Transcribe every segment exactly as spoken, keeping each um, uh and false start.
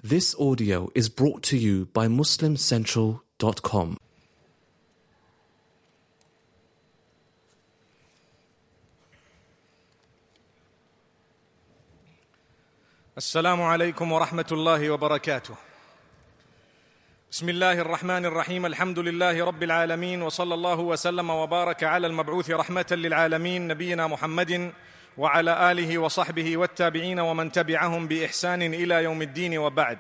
This audio is brought to you by Muslim Central dot com. Assalamu alaikum wa rahmatullahi wa barakatuh. Bismillahir Rahmanir Rahim. Alhamdulillahi Rabbil Alameen. Wa sallallahu wa sallama wa baraka ala al-mab'uthi rahmatan lil alameen. Nabiyyina Muhammadin wa ala alihi wa sahbihi wa tabi'ina wa man tabi'ahum bi ihsanin ila yawmiddin wa ba'd.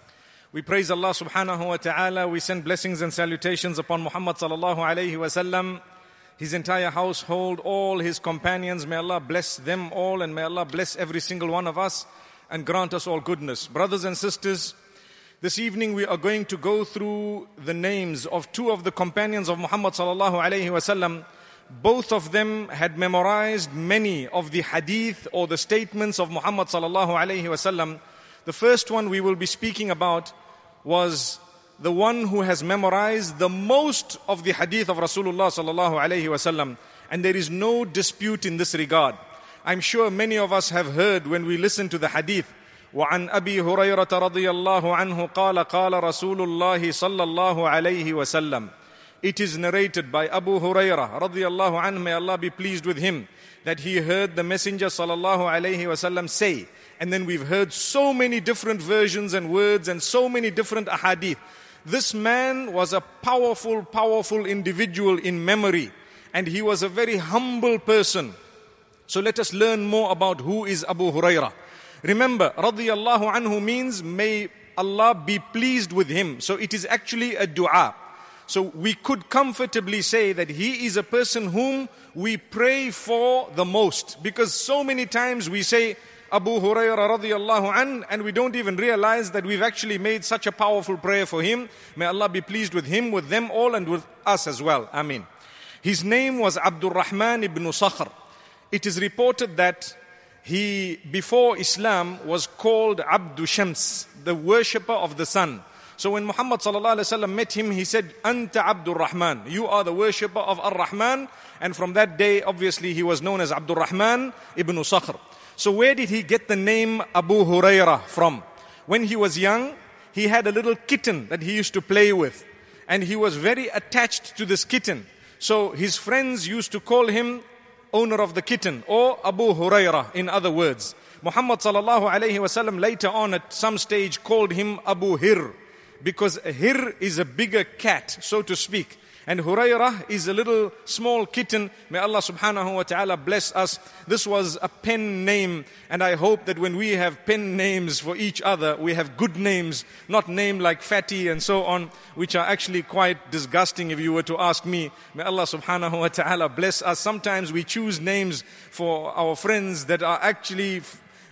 We praise Allah subhanahu wa ta'ala. We send blessings and salutations upon Muhammad sallallahu alayhi wa sallam, his entire household, all his companions. May Allah bless them all and may Allah bless every single one of us and grant us all goodness. Brothers and sisters, this evening we are going to go through the names of two of the companions of Muhammad sallallahu alayhi wa sallam. Both of them had memorized many of the hadith or the statements of Muhammad sallallahu alayhi wa sallam. The first one we will be speaking about was the one who has memorized the most of the hadith of Rasulullah sallallahu alayhi wa sallam. And there is no dispute in this regard. I'm sure many of us have heard when we listen to the hadith. وعن أبي هريرة رضي الله عنه قال قال رسول الله صلى الله عليه وسلم. It is narrated by Abu Hurairah رضي الله عنه, may Allah be pleased with him, that he heard the Messenger صلى الله عليه وسلم say. And then we've heard so many different versions and words and so many different ahadith. This man was a powerful, powerful individual in memory. And he was a very humble person. So let us learn more about who is Abu Hurairah. Remember, radiyallahu anhu means may Allah be pleased with him. So it is actually a dua. So we could comfortably say that he is a person whom we pray for the most. Because so many times we say Abu Hurairah radiyallahu an, and we don't even realize that we've actually made such a powerful prayer for him. May Allah be pleased with him, with them all, and with us as well. Ameen. His name was Abdul Rahman ibn Sakhr. It is reported that he, before Islam, was called Abdu Shams, the worshipper of the sun. So when Muhammad sallallahu alaihi wasallam met him, he said, Anta Abdul Rahman, you are the worshipper of Ar-Rahman. And from that day, obviously, he was known as Abdul Rahman ibn Sakhr. So where did he get the name Abu Hurairah from? When he was young, he had a little kitten that he used to play with. And he was very attached to this kitten. So his friends used to call him owner of the kitten, or Abu Hurairah, in other words. Muhammad sallallahu alayhi wasallam later on at some stage called him Abu Hir, because a Hir is a bigger cat, so to speak. And Hurairah is a little small kitten. May Allah subhanahu wa ta'ala bless us. This was a pen name. And I hope that when we have pen names for each other, we have good names, not name like Fatty and so on, which are actually quite disgusting if you were to ask me. May Allah subhanahu wa ta'ala bless us. Sometimes we choose names for our friends that are actually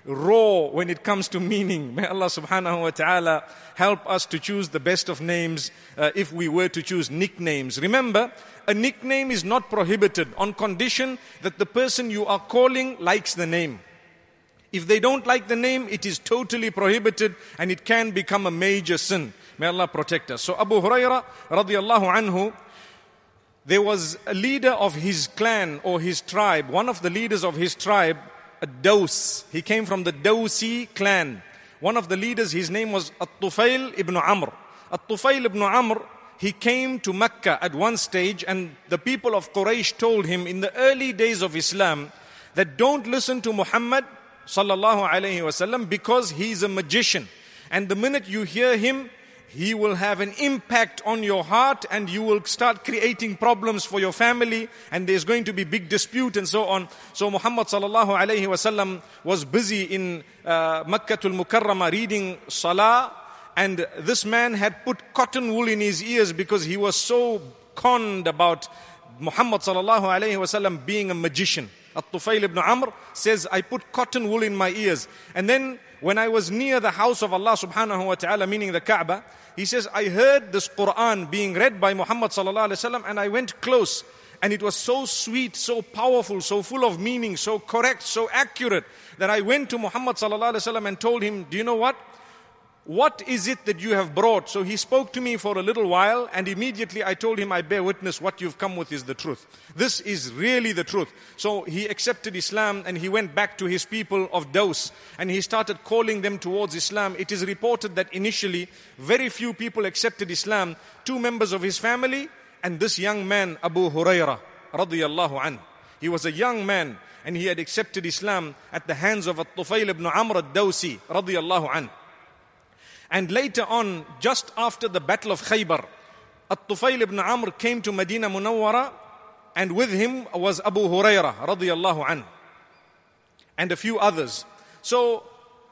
raw when it comes to meaning. May Allah subhanahu wa ta'ala help us to choose the best of names uh, if we were to choose nicknames. Remember, a nickname is not prohibited on condition that the person you are calling likes the name. If they don't like the name, it is totally prohibited and it can become a major sin. May Allah protect us. So Abu Hurairah radiyallahu anhu, there was a leader of his clan or his tribe, one of the leaders of his tribe, a Daws. He came from the Dawsi clan. One of the leaders, his name was At-Tufail ibn Amr. At-Tufail ibn Amr, he came to Mecca at one stage, and the people of Quraysh told him in the early days of Islam that don't listen to Muhammad sallallahu alayhi wasallam because he's a magician. And the minute you hear him, he will have an impact on your heart and you will start creating problems for your family and there's going to be big dispute and so on. So Muhammad sallallahu alayhi wasallam was busy in uh, Makkatul Mukarramah reading Salah, and this man had put cotton wool in his ears because he was so conned about Muhammad sallallahu alayhi wasallam being a magician. At-Tufail ibn Amr says, I put cotton wool in my ears. And then when I was near the house of Allah subhanahu wa ta'ala, meaning the Kaaba, he says, I heard this Quran being read by Muhammad sallallahu alayhi wasallam, and I went close. And it was so sweet, so powerful, so full of meaning, so correct, so accurate, that I went to Muhammad sallallahu alayhi wasallam and told him, do you know what? what is it that you have brought? So he spoke to me for a little while, and immediately I told him, I bear witness, what you've come with is the truth. This is really the truth. So he accepted Islam, and he went back to his people of Daws, and he started calling them towards Islam. It is reported that initially very few people accepted Islam, two members of his family, and this young man, Abu Huraira, radiyallahu anhu. He was a young man, and he had accepted Islam at the hands of At-Tufayl ibn Amr ad-Dawsi, radiyallahu anhu. And later on, just after the battle of Khaybar, At-Tufayl ibn Amr came to Medina Munawwara, and with him was Abu Huraira radiyallahu anhu and a few others. So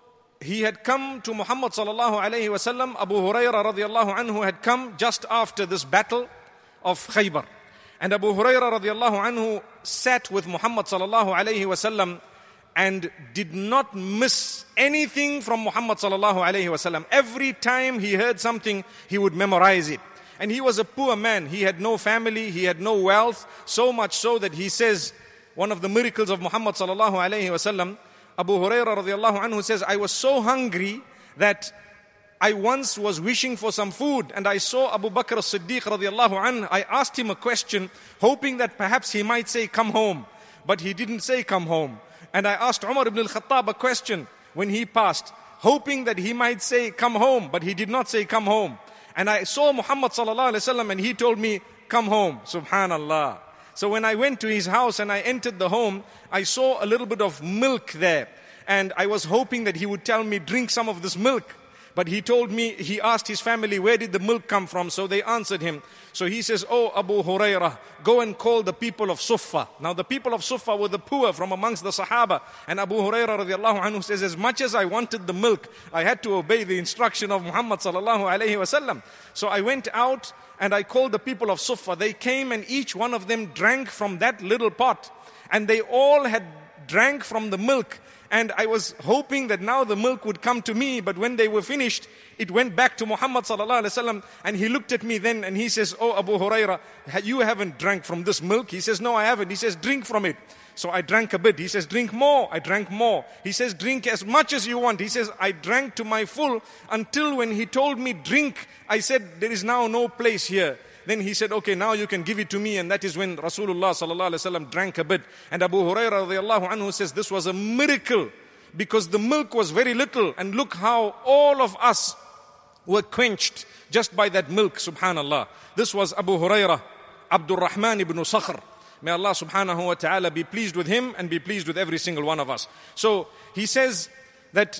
he had come to Muhammad sallallahu alayhi wasallam. Abu Huraira radiyallahu anhu had come just after this battle of Khaybar. And Abu Huraira radiyallahu anhu sat with Muhammad sallallahu alayhi wasallam and did not miss anything from Muhammad sallallahu alayhi wasallam. Every time he heard something, he would memorize it. And he was a poor man. He had no family, he had no wealth, so much so that he says, one of the miracles of Muhammad sallallahu alayhi wasallam, Abu Huraira radiallahu anhu says, I was so hungry that I once was wishing for some food, and I saw Abu Bakr as-Siddiq radiallahu anhu. I asked him a question, hoping that perhaps he might say, come home. But he didn't say, come home. And I asked Umar ibn al-Khattab a question when he passed, hoping that he might say, come home. But he did not say, come home. And I saw Muhammad sallallahu alayhi wasallam, and he told me, come home. Subhanallah. So when I went to his house and I entered the home, I saw a little bit of milk there. And I was hoping that he would tell me, drink some of this milk. But he told me, he asked his family, where did the milk come from? So they answered him. So he says, oh Abu Hurairah, go and call the people of Suffah. Now the people of Suffah were the poor from amongst the Sahaba. And Abu Hurairah radiallahu anhu says, as much as I wanted the milk, I had to obey the instruction of Muhammad sallallahu alayhi wasallam. So I went out and I called the people of Suffah. They came and each one of them drank from that little pot. And they all had drank from the milk. And I was hoping that now the milk would come to me, but when they were finished, it went back to Muhammad sallallahu alaihi wasallam, and he looked at me then and he says, oh Abu Hurairah, you haven't drank from this milk? He says, no, I haven't. He says, drink from it. So I drank a bit. He says, drink more. I drank more. He says, drink as much as you want. He says, I drank to my full until when he told me drink, I said, there is now no place here. Then he said, okay, now you can give it to me. And that is when Rasulullah sallallahu alaihi wasallam drank a bit. And Abu Hurairah radiallahu anhu says, this was a miracle because the milk was very little. And look how all of us were quenched just by that milk, subhanallah. This was Abu Hurairah, Abdul Rahman ibn Sakhr. May Allah subhanahu wa ta'ala be pleased with him and be pleased with every single one of us. So he says that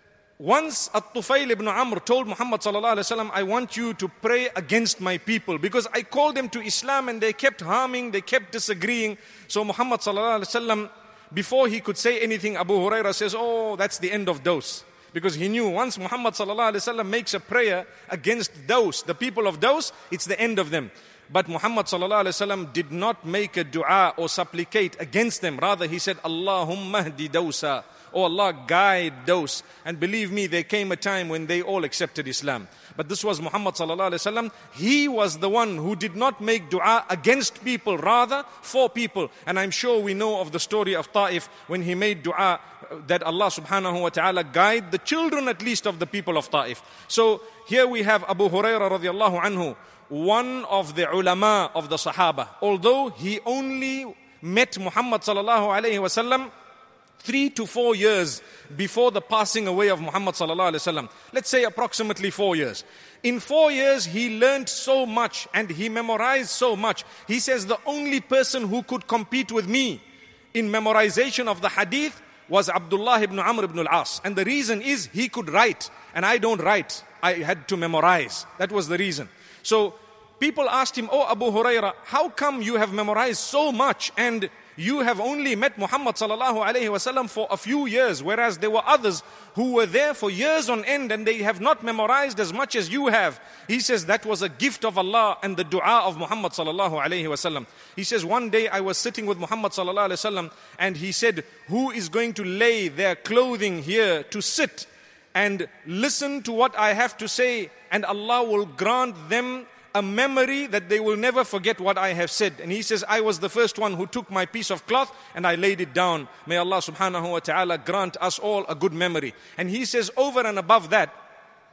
once At-Tufayl ibn Amr told Muhammad sallallahu alaihi wasallam, I want you to pray against my people because I called them to Islam and they kept harming, they kept disagreeing. So Muhammad sallallahu alaihi wasallam, before he could say anything, Abu Hurairah says, oh, that's the end of Daws. Because he knew once Muhammad sallallahu alaihi wasallam makes a prayer against Daws, the people of Daws, it's the end of them. But Muhammad sallallahu alaihi wasallam did not make a dua or supplicate against them. Rather, he said, Allahumma hdi Dawsa. Oh Allah, guide Daws. And believe me, there came a time when they all accepted Islam. But this was Muhammad sallallahu alaihi wasallam. He was the one who did not make dua against people, rather for people. And I'm sure we know of the story of Ta'if when he made dua that Allah subhanahu wa ta'ala guide the children at least of the people of Ta'if. So here we have Abu Hurairah radiallahu anhu, one of the ulama of the Sahaba. Although he only met Muhammad sallallahu alayhi wasallam three to four years before the passing away of Muhammad sallallahu alayhi wasallam. Let's say approximately four years. In four years, he learned so much and he memorized so much. He says the only person who could compete with me in memorization of the hadith was Abdullah ibn Amr ibn al-As. And the reason is he could write and I don't write. I had to memorize. That was the reason. So people asked him, oh Abu Hurairah, how come you have memorized so much and you have only met Muhammad sallallahu alayhi wasallam for a few years, whereas there were others who were there for years on end and they have not memorized as much as you have. He says that was a gift of Allah and the dua of Muhammad sallallahu alayhi wasallam. He says one day I was sitting with Muhammad sallallahu alayhi wasallam and he said, who is going to lay their clothing here to sit and listen to what I have to say, and Allah will grant them a memory that they will never forget what I have said. And he says, I was the first one who took my piece of cloth and I laid it down. May Allah subhanahu wa ta'ala grant us all a good memory. And he says, over and above that,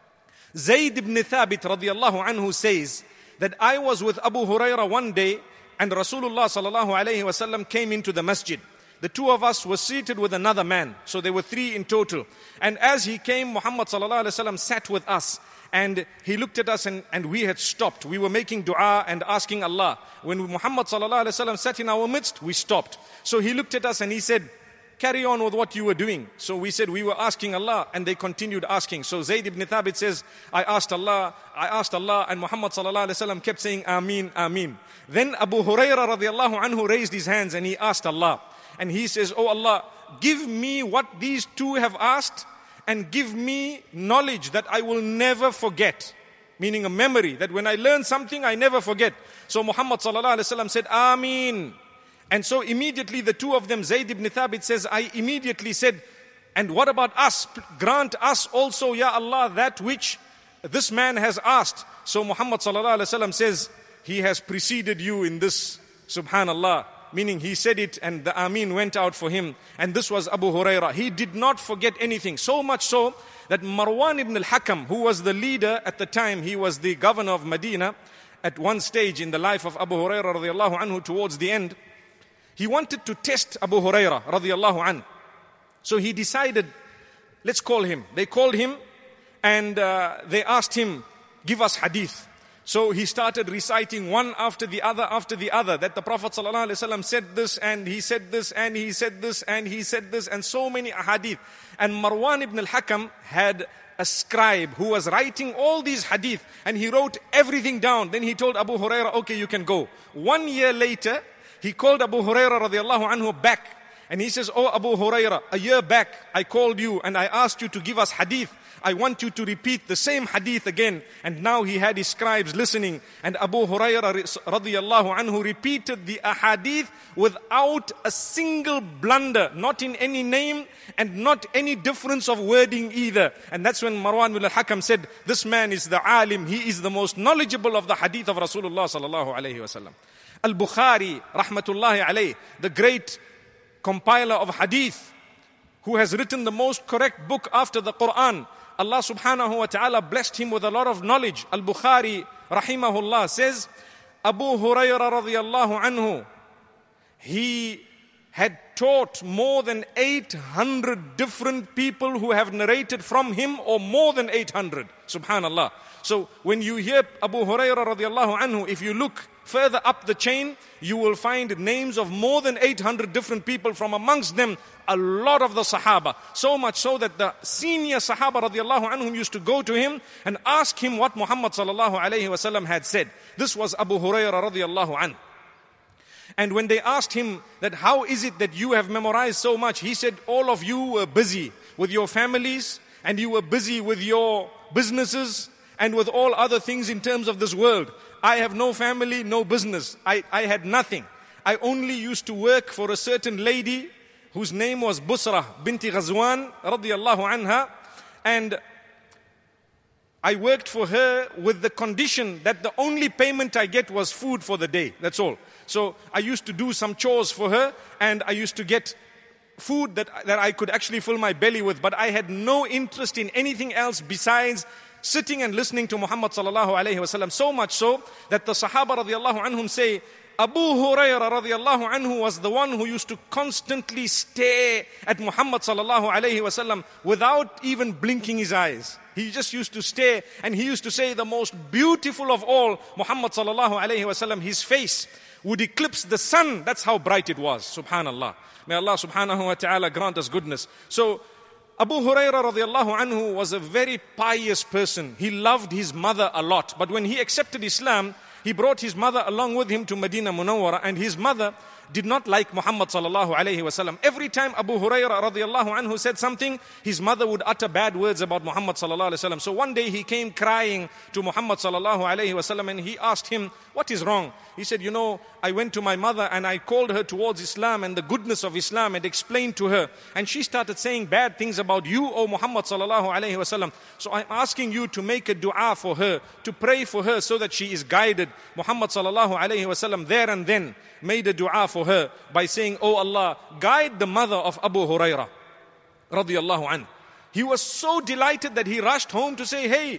Zayd ibn Thabit radiallahu anhu says that I was with Abu Hurairah one day and Rasulullah sallallahu alayhi wasallam came into the masjid. The two of us were seated with another man. So there were three in total. And as he came, Muhammad sallallahu alayhi wasallam sat with us. And he looked at us and, and we had stopped. We were making dua and asking Allah. When Muhammad sallallahu alayhi wasallam sat in our midst, we stopped. So he looked at us and he said, carry on with what you were doing. So we said we were asking Allah, and they continued asking. So Zayd ibn Thabit says, I asked Allah, I asked Allah, and Muhammad sallallahu alaihi wasallam kept saying, Ameen, Ameen. Then Abu Hurairah radiallahu anhu raised his hands and he asked Allah. And he says, oh Allah, give me what these two have asked and give me knowledge that I will never forget. Meaning a memory, that when I learn something, I never forget. So Muhammad sallallahu alaihi wasallam said, Ameen. And so immediately the two of them, Zayd ibn Thabit says, I immediately said, and what about us? Grant us also, Ya Allah, that which this man has asked. So Muhammad sallallahu alaihi wasallam says, he has preceded you in this, subhanallah. Meaning he said it and the Ameen went out for him. And this was Abu Hurairah. He did not forget anything. So much so that Marwan ibn al-Hakam, who was the leader at the time, he was the governor of Medina, at one stage in the life of Abu Hurairah radiallahu anhu towards the end, he wanted to test Abu Hurairah radiallahu anhu. So he decided, let's call him. They called him and uh, they asked him, give us hadith. So he started reciting one after the other after the other, that the Prophet ﷺ said this and he said this and he said this and he said this, and so many hadith. And Marwan ibn al-Hakam had a scribe who was writing all these hadith, and he wrote everything down. Then he told Abu Hurairah, okay, you can go. One year later, he called Abu Hurairah radiallahu anhu back. And he says, oh Abu Hurairah, a year back I called you and I asked you to give us hadith. I want you to repeat the same hadith again. And now he had his scribes listening. And Abu Hurairah radiallahu anhu repeated the ahadith without a single blunder. Not in any name and not any difference of wording either. And that's when Marwan ibn al-Hakam said, this man is the alim. He is the most knowledgeable of the hadith of Rasulullah sallallahu alayhi wasallam. Al-Bukhari, rahmatullahi alayh, the great compiler of hadith, who has written the most correct book after the Quran. Allah subhanahu wa ta'ala blessed him with a lot of knowledge. Al-Bukhari, rahimahullah, says, Abu Hurairah radiyallahu anhu, he had taught more than eight hundred different people who have narrated from him, or more than eight hundred. Subhanallah. So when you hear Abu Hurairah radiallahu anhu, if you look further up the chain, you will find names of more than eight hundred different people, from amongst them a lot of the Sahaba. So much so that the senior Sahaba radiallahu anhum used to go to him and ask him what Muhammad sallallahu alayhi wasallam had said. This was Abu Hurairah radiallahu anhu. And when they asked him that how is it that you have memorized so much, he said, all of you were busy with your families and you were busy with your businesses and with all other things in terms of this world. I have no family, no business. I, I had nothing. I only used to work for a certain lady whose name was Busra binti Ghazwan radiyallahu anha, and I worked for her with the condition that the only payment I get was food for the day. That's all. So I used to do some chores for her, and I used to get food that, that I could actually fill my belly with, but I had no interest in anything else besides sitting and listening to Muhammad sallallahu alayhi wasallam. So much so that the Sahaba radiallahu anhum say, Abu Hurairah radiallahu anhu was the one who used to constantly stare at Muhammad sallallahu alayhi wasallam without even blinking his eyes. He just used to stare, and he used to say, the most beautiful of all, Muhammad sallallahu alayhi wasallam, his face would eclipse the sun. That's how bright it was. Subhanallah. May Allah subhanahu wa ta'ala grant us goodness. So Abu Hurairah radiallahu anhu was a very pious person. He loved his mother a lot. But when he accepted Islam, he brought his mother along with him to Medina Munawwara, and his mother did not like Muhammad sallallahu alayhi wasallam. Every time Abu Hurairah radiallahu anhu said something, his mother would utter bad words about Muhammad sallallahu alayhi wasallam. So one day he came crying to Muhammad sallallahu alayhi wasallam, and he asked him, what is wrong? He said, you know, I went to my mother and I called her towards Islam and the goodness of Islam and explained to her, and she started saying bad things about you, O Muhammad sallallahu alayhi wasallam. So I'm asking you to make a dua for her, to pray for her so that she is guided. Muhammad sallallahu alayhi wasallam there and then made a dua for her by saying, oh Allah, guide the mother of Abu Hurairah radiyallahu anhu. He was so delighted that he rushed home to say, hey,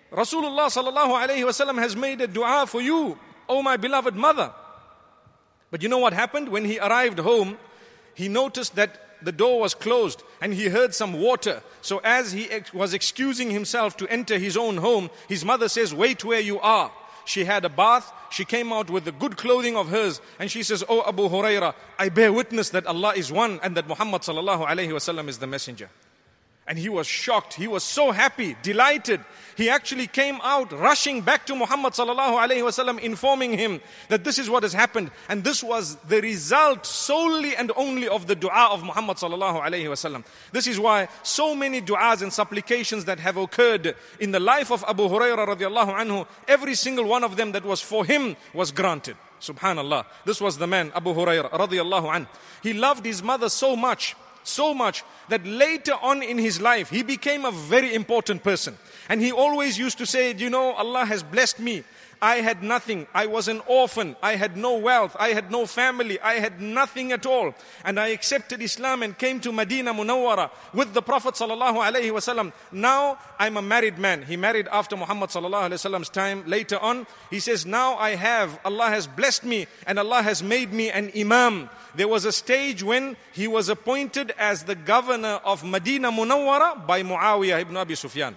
Rasulullah sallallahu alayhi wasallam has made a dua for you, O my beloved mother. But you know what happened? When he arrived home, he noticed that the door was closed and he heard some water. So as he ex- was excusing himself to enter his own home, his mother says, wait where you are. She had a bath, she came out with the good clothing of hers, and she says, oh Abu Hurairah, I bear witness that Allah is one and that Muhammad sallallahu alayhi wasallam is the messenger. And he was shocked. He was so happy, delighted. He actually came out rushing back to Muhammad sallallahu alayhi wasallam, informing him that this is what has happened. And this was the result solely and only of the dua of Muhammad sallallahu alayhi wasallam. This is why so many du'as and supplications that have occurred in the life of Abu Hurairah radiallahu anhu, every single one of them that was for him was granted. Subhanallah. This was the man, Abu Hurairah radiallahu anhu. He loved his mother so much, so much that later on in his life, he became a very important person. And he always used to say, you know, Allah has blessed me. I had nothing. I was an orphan. I had no wealth. I had no family. I had nothing at all. And I accepted Islam and came to Medina Munawwara with the Prophet sallallahu alaihi wasallam. Now I'm a married man. He married after Muhammad sallallahu alaihi wasallam's time. Later on, he says, now I have, Allah has blessed me and Allah has made me an imam. There was a stage when he was appointed as the governor of Medina Munawwara by Muawiyah ibn Abi Sufyan.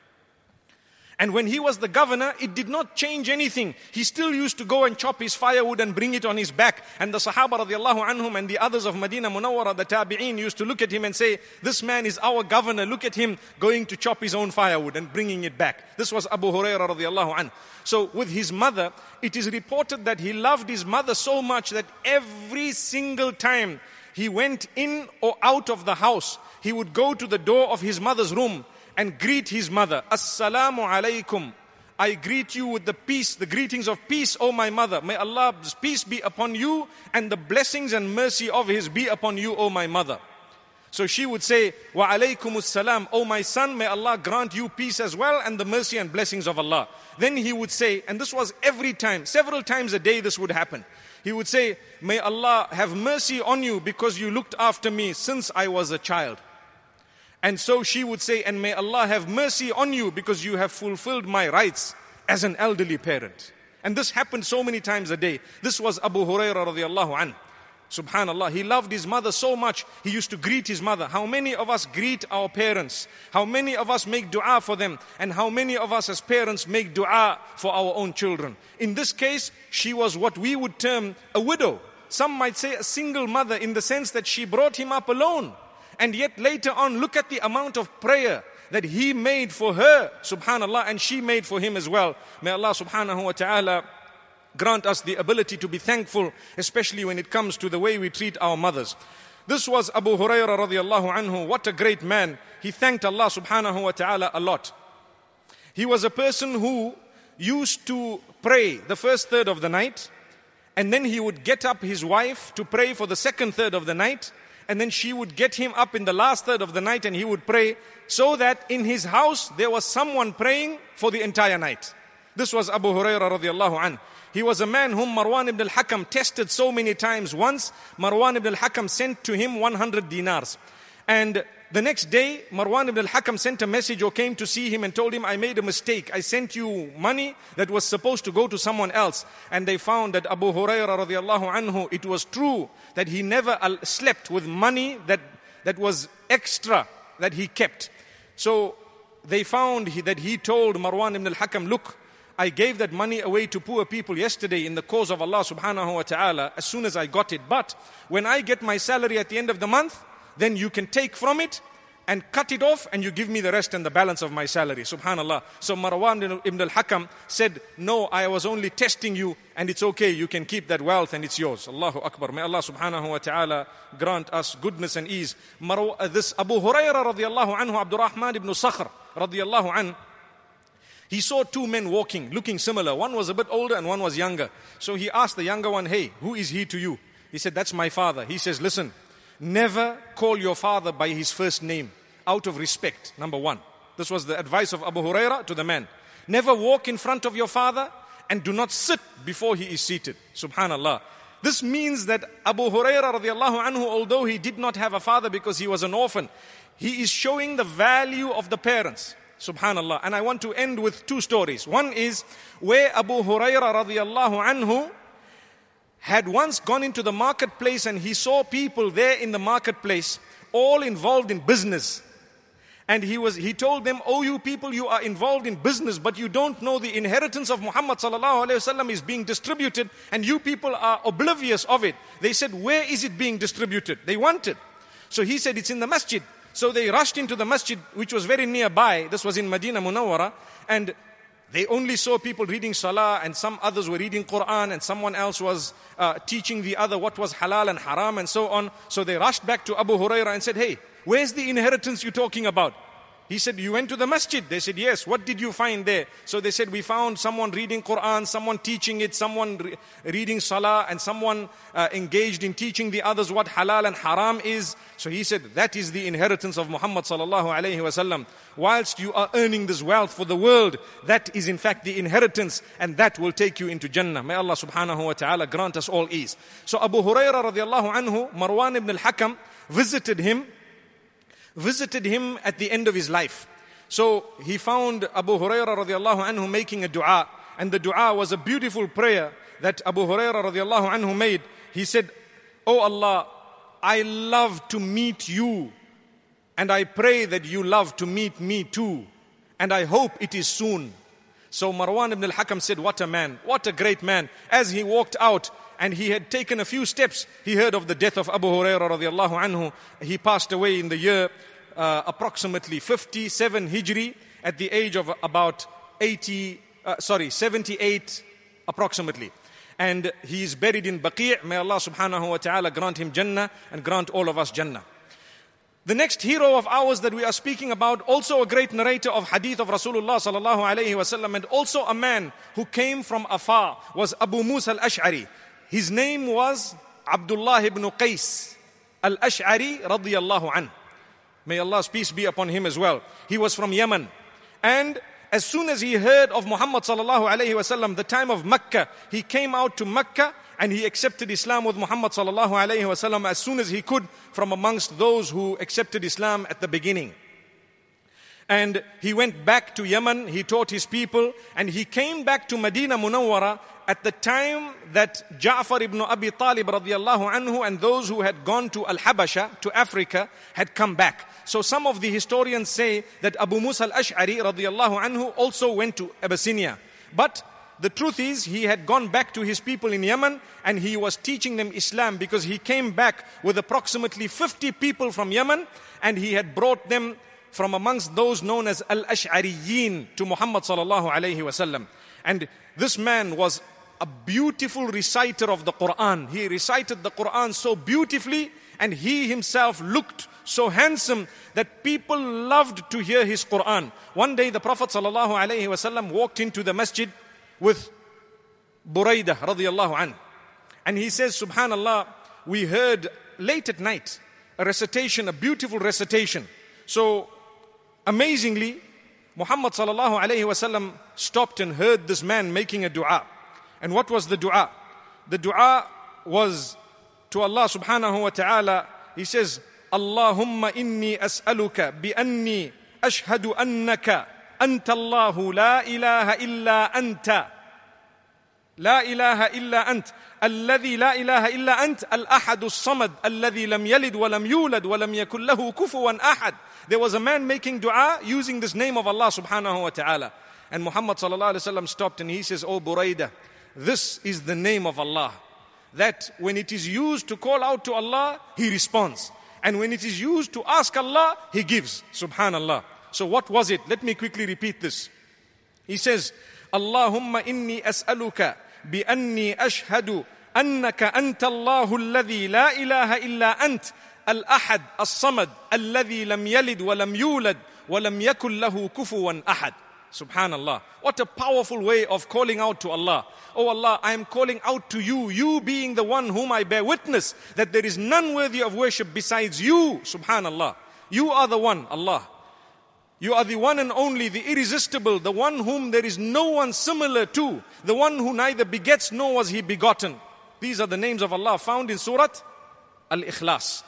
And when he was the governor, it did not change anything. He still used to go and chop his firewood and bring it on his back. And the Sahaba radiallahu anhum and the others of Medina Munawwara, the Tabi'een, used to look at him and say, this man is our governor. Look at him going to chop his own firewood and bringing it back. This was Abu Hurairah radiallahu anhu. So with his mother, it is reported that he loved his mother so much that every single time he went in or out of the house, he would go to the door of his mother's room and greet his mother. Assalamu alaikum. I greet you with the peace, the greetings of peace, O my mother. May Allah's peace be upon you and the blessings and mercy of His be upon you, O my mother. So she would say, Wa alaykumus salam, O my son, may Allah grant you peace as well and the mercy and blessings of Allah. Then he would say, and this was every time, several times a day this would happen. He would say, may Allah have mercy on you because you looked after me since I was a child. And so she would say, and may Allah have mercy on you because you have fulfilled my rights as an elderly parent. And this happened so many times a day. This was Abu Hurairah radiallahu anhu. Subhanallah, he loved his mother so much, he used to greet his mother. How many of us greet our parents? How many of us make dua for them? And how many of us as parents make dua for our own children? In this case, she was what we would term a widow. Some might say a single mother in the sense that she brought him up alone. And yet later on, look at the amount of prayer that he made for her, subhanallah, and she made for him as well. May Allah subhanahu wa ta'ala grant us the ability to be thankful, especially when it comes to the way we treat our mothers. This was Abu Hurairah radiallahu anhu. What a great man. He thanked Allah subhanahu wa ta'ala a lot. He was a person who used to pray the first third of the night, and then he would get up his wife to pray for the second third of the night, and then she would get him up in the last third of the night and he would pray, so that in his house there was someone praying for the entire night. This was Abu Hurairah radiallahu anhu. He was a man whom Marwan ibn al-Hakam tested so many times. Once, Marwan ibn al-Hakam sent to him one hundred dinars. And the next day, Marwan ibn al-Hakam sent a message or came to see him and told him, I made a mistake. I sent you money that was supposed to go to someone else. And they found that Abu Hurairah radiallahu anhu, it was true that he never slept with money that, that was extra that he kept. So they found he, that he told Marwan ibn al-Hakam, look, I gave that money away to poor people yesterday in the cause of Allah subhanahu wa ta'ala as soon as I got it. But when I get my salary at the end of the month, then you can take from it and cut it off and you give me the rest and the balance of my salary. Subhanallah. So Marwan ibn al-Hakam said, no, I was only testing you and it's okay. You can keep that wealth and it's yours. Allahu Akbar. May Allah subhanahu wa ta'ala grant us goodness and ease. Marwa, uh, this Abu Hurairah radiallahu anhu, Abdurrahman ibn Sakhr radiallahu anhu, he saw two men walking, looking similar. One was a bit older and one was younger. So he asked the younger one, hey, who is he to you? He said, that's my father. He says, listen, never call your father by his first name out of respect, number one. This was the advice of Abu Hurairah to the man. Never walk in front of your father and do not sit before he is seated. Subhanallah. This means that Abu Hurairah radiallahu anhu, although he did not have a father because he was an orphan, he is showing the value of the parents. Subhanallah. And I want to end with two stories. One is where Abu Hurairah radiallahu anhu had once gone into the marketplace and he saw people there in the marketplace all involved in business. And he was he told them, oh you people, you are involved in business, but you don't know the inheritance of Muhammad sallallahu alaihi wasallam is being distributed and you people are oblivious of it. They said, where is it being distributed? They wanted. So he said, it's in the masjid. So they rushed into the masjid, which was very nearby. This was in Medina Munawwara. And they only saw people reading salah, and some others were reading Quran, and someone else was uh, teaching the other what was halal and haram and so on. So they rushed back to Abu Hurairah and said, hey, where's the inheritance you're talking about? He said, you went to the masjid. They said, yes. What did you find there? So they said, we found someone reading Quran, someone teaching it, someone re- reading salah, and someone uh, engaged in teaching the others what halal and haram is. So he said, that is the inheritance of Muhammad sallallahu alayhi wasallam. Whilst you are earning this wealth for the world, that is in fact the inheritance, and that will take you into Jannah. May Allah subhanahu wa ta'ala grant us all ease. So Abu Hurairah radiallahu anhu, Marwan ibn al-Hakam visited him visited him at the end of his life. So he found Abu Hurairah radiallahu anhu making a dua, and the dua was a beautiful prayer that Abu Hurairah radiallahu anhu made. He said, oh Allah, I love to meet you, and I pray that you love to meet me too, and I hope it is soon. So Marwan ibn al-Hakam said, what a man, what a great man. As he walked out, and he had taken a few steps, he heard of the death of Abu Hurairah radiallahu anhu. He passed away in the year uh, approximately fifty-seven Hijri, at the age of about eighty, uh, sorry, seventy-eight approximately. And he is buried in Baqi'. May Allah subhanahu wa ta'ala grant him Jannah and grant all of us Jannah. The next hero of ours that we are speaking about, also a great narrator of hadith of Rasulullah sallallahu alayhi wasallam, and also a man who came from afar, was Abu Musa al-Ash'ari. His name was Abdullah ibn Qais al-Ash'ari radiyallahu anhu. May Allah's peace be upon him as well. He was from Yemen. And as soon as he heard of Muhammad sallallahu alayhi wasallam, the time of Mecca, he came out to Mecca and he accepted Islam with Muhammad sallallahu alayhi wasallam as soon as he could, from amongst those who accepted Islam at the beginning. And he went back to Yemen, he taught his people, and he came back to Medina Munawwara at the time that Ja'far ibn Abi Talib radiyallahu anhu and those who had gone to Al-Habasha, to Africa, had come back. So some of the historians say that Abu Musa al-Ash'ari radiyallahu anhu also went to Abyssinia. But the truth is, he had gone back to his people in Yemen and he was teaching them Islam, because he came back with approximately fifty people from Yemen, and he had brought them from amongst those known as Al-Ash'ariyin to Muhammad sallallahu alayhi wasallam. And this man was a beautiful reciter of the Quran. He recited the Quran so beautifully, and he himself looked so handsome that people loved to hear his Quran. One day the Prophet sallallahu alayhi wasallam walked into the masjid with Buraidah radiyallahu anhu, and he says, subhanallah, we heard late at night a recitation, a beautiful recitation. So amazingly, Muhammad sallallahu alayhi wasallam stopped and heard this man making a dua. And what was the dua? The dua was to Allah subhanahu wa ta'ala. He says, Allahumma inni as'aluka bi anni ashhadu annaka anta Allahu la ilaha illa anta. La ilaha illa ant. الذي لا إله إلا أنت الأحد الصمد الذي لم يلد ولم يولد ولم يكن له كفوا أحد. There was a man making dua using this name of Allah subhanahu wa ta'ala. And Muhammad sallallahu alayhi wa sallam stopped and he says, oh Buraidah, this is the name of Allah, that when it is used to call out to Allah, He responds. And when it is used to ask Allah, He gives. Subhanallah. So what was it? Let me quickly repeat this. He says, Allahumma inni as'aluka bi anni ashhadu annaka anta Allahu alladhi la ilaha illa ant al-ahad as-samad alladhi lam yalid wa lam yulad wa lam yakul lahu kufuwan ahad. Subhanallah. What a powerful way of calling out to Allah. Oh Allah, I am calling out to you, you being the one whom I bear witness that there is none worthy of worship besides you. Subhanallah. You are the one, Allah. You are the one and only, the irresistible, the one whom there is no one similar to, the one who neither begets nor was he begotten. These are the names of Allah found in Surah Al-Ikhlas.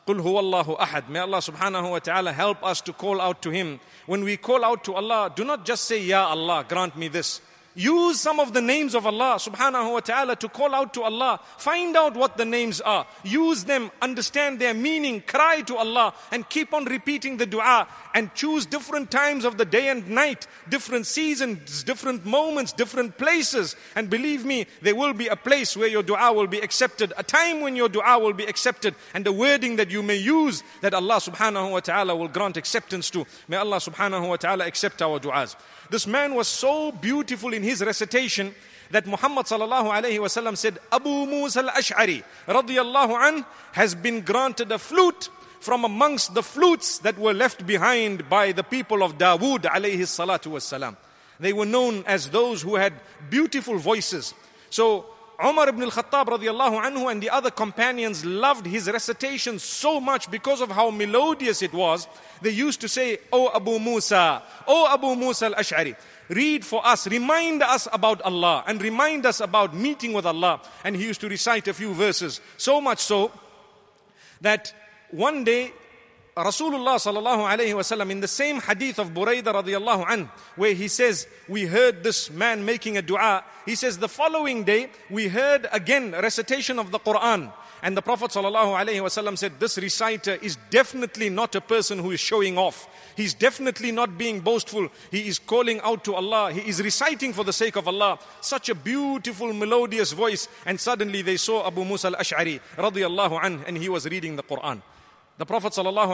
Qul huwallahu ahad. May Allah subhanahu wa ta'ala help us to call out to Him. When we call out to Allah, do not just say, Ya Allah, grant me this. Use some of the names of Allah subhanahu wa ta'ala to call out to Allah. Find out what the names are. Use them, understand their meaning, cry to Allah and keep on repeating the dua, and choose different times of the day and night, different seasons, different moments, different places. And believe me, there will be a place where your dua will be accepted, a time when your dua will be accepted, and the wording that you may use that Allah subhanahu wa ta'ala will grant acceptance to. May Allah subhanahu wa ta'ala accept our duas. This man was so beautiful in his recitation that Muhammad sallallahu alayhi wa sallam said, Abu Musa al-Ash'ari radiyallahu anh has been granted a flute from amongst the flutes that were left behind by the people of Dawood alayhi salatu wassalam. They were known as those who had beautiful voices. So Umar ibn al-Khattab radiyallahu anhu and the other companions loved his recitation so much because of how melodious it was. They used to say, O Abu Musa, O Abu Musa al-Ash'ari, read for us, remind us about Allah and remind us about meeting with Allah. And he used to recite a few verses. So much so that one day Rasulullah sallallahu alayhi wa sallam, in the same hadith of Buraidah radiyallahu anh, where he says, we heard this man making a dua. He says, the following day, we heard again a recitation of the Quran. And the Prophet sallallahu alayhi wa sallam said, this reciter is definitely not a person who is showing off. He's definitely not being boastful. He is calling out to Allah. He is reciting for the sake of Allah. Such a beautiful, melodious voice. And suddenly they saw Abu Musa al-Ash'ari radiyallahu anh, and he was reading the Quran. The Prophet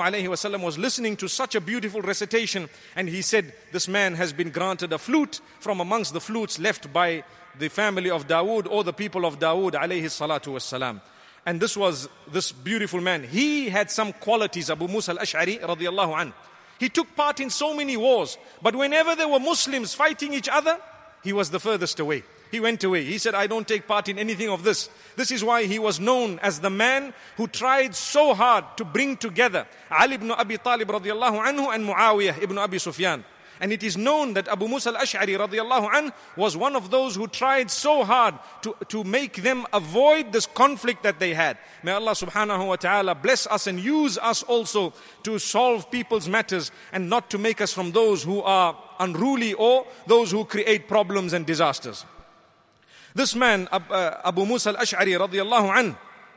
ﷺ was listening to such a beautiful recitation, and he said, this man has been granted a flute from amongst the flutes left by the family of Dawood or the people of Dawood alayhi salatu wassalam. And this was this beautiful man. He had some qualities, Abu Musa al-Ash'ari radiyallahu anhu. He took part in so many wars, but whenever there were Muslims fighting each other, he was the furthest away. He went away. He said, I don't take part in anything of this. This is why he was known as the man who tried so hard to bring together Ali ibn Abi Talib radiyallahu anhu and Muawiyah ibn Abi Sufyan. And it is known that Abu Musa al-Ash'ari radiyallahu anhu was one of those who tried so hard to, to make them avoid this conflict that they had. May Allah subhanahu wa ta'ala bless us and use us also to solve people's matters and not to make us from those who are unruly or those who create problems and disasters. This man, Abu Musa al-Ash'ari radiyallahu anh,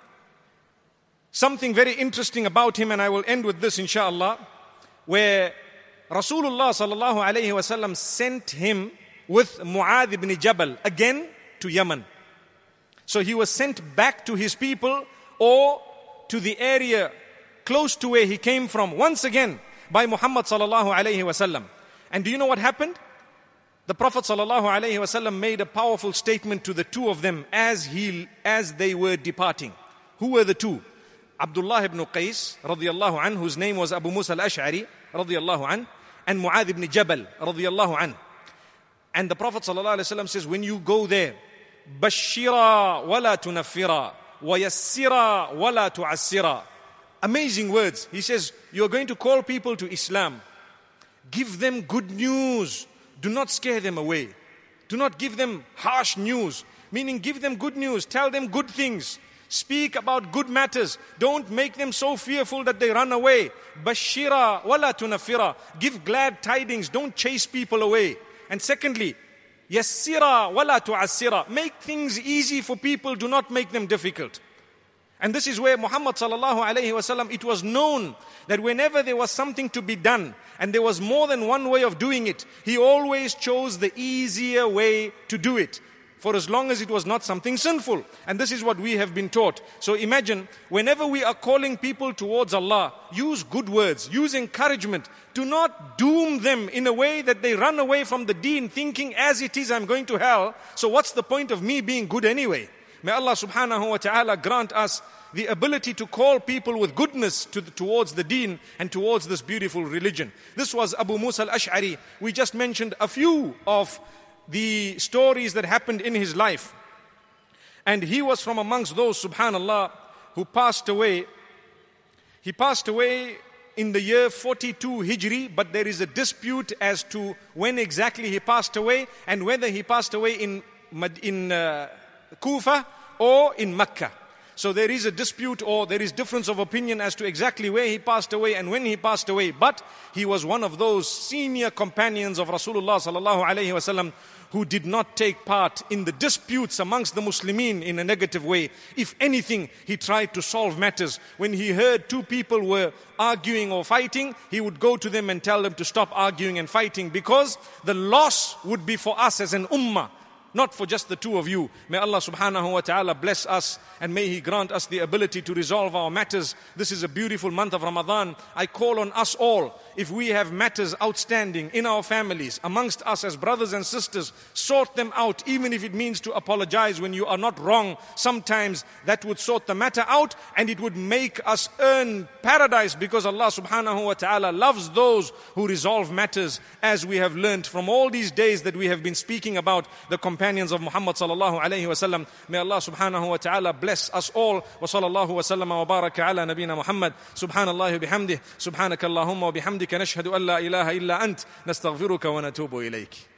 something very interesting about him, and I will end with this inshallah, where Rasulullah sallallahu alayhi wa sallam sent him with Mu'adh ibn Jabal again to Yemen. So he was sent back to his people or to the area close to where he came from once again by Muhammad sallallahu alayhi wa sallam. And do you know what happened? The Prophet sallallahu alayhi wa sallam made a powerful statement to the two of them as he as they were departing. Who were the two? Abdullah ibn Qais radiyallahu anhu, whose name was Abu Musa al-Ash'ari radiyallahu anhu, and Mu'adh ibn Jabal radiyallahu anhu. And the Prophet sallallahu alayhi wa sallam says, when you go there, bashira wala tunaffira wa yassira wala tu'assira. Amazing words. He says, you're going to call people to Islam. Give them good news. Do not scare them away. Do not give them harsh news. Meaning give them good news. Tell them good things. Speak about good matters. Don't make them so fearful that they run away. Bashira wala tunafira. Give glad tidings. Don't chase people away. And secondly, yassira wala tu'assira. Make things easy for people. Do not make them difficult. And this is where Muhammad sallallahu alayhi wa sallam, it was known that whenever there was something to be done and there was more than one way of doing it, he always chose the easier way to do it, for as long as it was not something sinful. And this is what we have been taught. So imagine, whenever we are calling people towards Allah, use good words, use encouragement. Do not doom them in a way that they run away from the deen thinking, as it is, I'm going to hell. So what's the point of me being good anyway? May Allah subhanahu wa ta'ala grant us the ability to call people with goodness to the, towards the deen and towards this beautiful religion. This was Abu Musa al-Ash'ari. We just mentioned a few of the stories that happened in his life. And he was from amongst those, subhanallah, who passed away. He passed away in the year forty-two Hijri, but there is a dispute as to when exactly he passed away and whether he passed away in, in uh, Kufa or in Mecca. So there is a dispute or there is difference of opinion as to exactly where he passed away and when he passed away. But he was one of those senior companions of Rasulullah sallallahu alaihi wasallam who did not take part in the disputes amongst the Muslimin in a negative way. If anything, he tried to solve matters. When he heard two people were arguing or fighting, he would go to them and tell them to stop arguing and fighting, because the loss would be for us as an ummah, not for just the two of you. May Allah subhanahu wa ta'ala bless us, and may He grant us the ability to resolve our matters. This is a beautiful month of Ramadan. I call on us all, if we have matters outstanding in our families, amongst us as brothers and sisters, sort them out, even if it means to apologize when you are not wrong. Sometimes that would sort the matter out, and it would make us earn paradise, because Allah subhanahu wa ta'ala loves those who resolve matters, as we have learned from all these days that we have been speaking about the companions of Muhammad sallallahu alayhi wa sallam. May Allah subhanahu wa ta'ala bless us all. Wa sallallahu wa sallam wa baraka ala nabina Muhammad. Subhanallah wa bihamdih. Subhanaka Allahumma wa bihamdika nashhadu an la ilaha illa ant. Nastaghfiruka wa natubu ilayk.